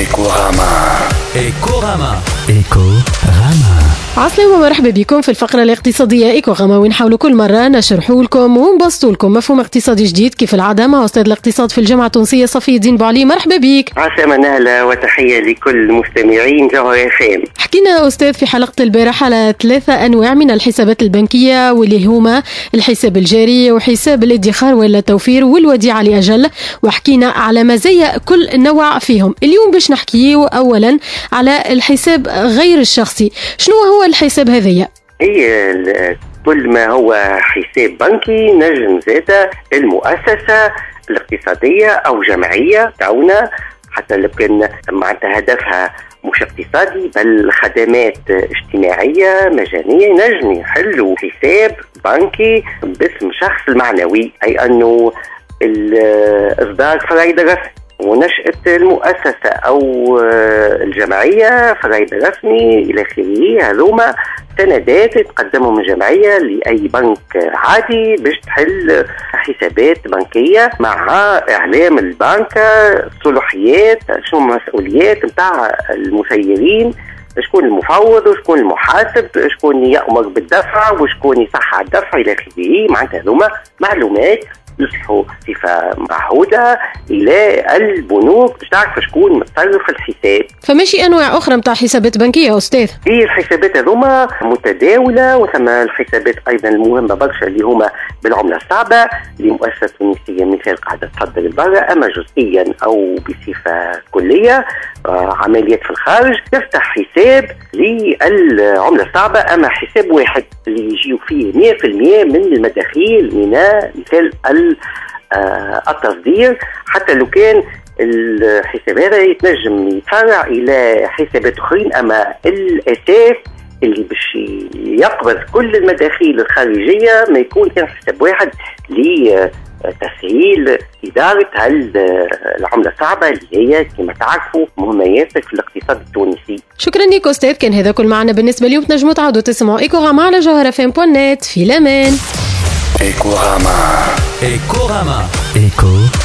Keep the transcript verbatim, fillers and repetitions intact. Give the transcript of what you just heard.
إيكوغاما إيكوغاما إيكوغاما. عسلامة ومرحبا بكم في الفقرة الاقتصادية إيكوغاما، ونحاول كل مرة نشرحوا لكم ونبسطوا لكم مفهوم اقتصادي جديد كيف العادة مع أستاذ الاقتصاد في الجامعة التونسية صفي الدين بوعلي. مرحبا بك. عسلامة نهلا وتحية لكل مستمعين جوهر اف ام. حكينا أستاذ في حلقة البارحة على ثلاثة أنواع من الحسابات البنكية واللي هما الحساب الجاري وحساب الادخار ولا التوفير والوديعة لأجل، وحكينا على مزايا كل نوع فيهم. اليوم باش نحكي أولا على الحساب غير الشخصي. شنو هو الحساب هذايا؟ هي كل ما هو حساب بنكي نجم زادة المؤسسة الاقتصادية أو جمعية تعاونا، حتى لو كان معناتها هدفها مش اقتصادي بل خدمات اجتماعية مجانية، نجم يحلوا حساب بنكي باسم شخص المعنوي، أي أنه إصدار فرايد رسمي ونشأة المؤسسة أو الجمعية فرايد رسمي إلى آخره. هذوما سندات تقدمهم الجمعية لأي بنك عادي باش تحل حسابات بنكية مع إعلام البنك صلاحيات شنو مسؤوليات متاع المسيرين، شكون المفوض وشكون المحاسب، شكون يأمر بالدفع وشكون يصح على الدفع إلى آخره. معناتها هذوما معلومات يصلحوا صفة معهودة إلى البنوك باش تعرف شكون متصرف الحساب. فماشي أنواع أخرى متاع حسابات بنكية أستاذ؟ هي الحسابات هذوما متداولة، وثم الحسابات أيضا المهمة برشا اللي هما بالعملة الصعبة لمؤسسة تونسية مثال قاعدة تصدر البرة، أما جزئيا أو بصفة كلية آه عمليات في الخارج تفتح حساب للعملة الصعبة، أما حساب واحد اللي يجيو فيه مئة بالمئة من المداخيل من مثال التصدير، حتى لو كان الحساب هذا يتنجم يتفرع إلى حسابات أخرين، أما الأساس اللي باش يقبض كل المداخيل الخارجية ما يكون كان حساب واحد لتسهيل إدارة العملة الصعبة اللي هي كما تعرفوا مهمة ياسر في الاقتصاد التونسي. شكرا لك أستاذ، كان هذا كل معنا بالنسبة اليوم. تنجموا تعودوا تسمعوا إيكوغاما على جوهر اف ام دوت نت. في الأمان. إيكوغاما إيكوغاما إيكو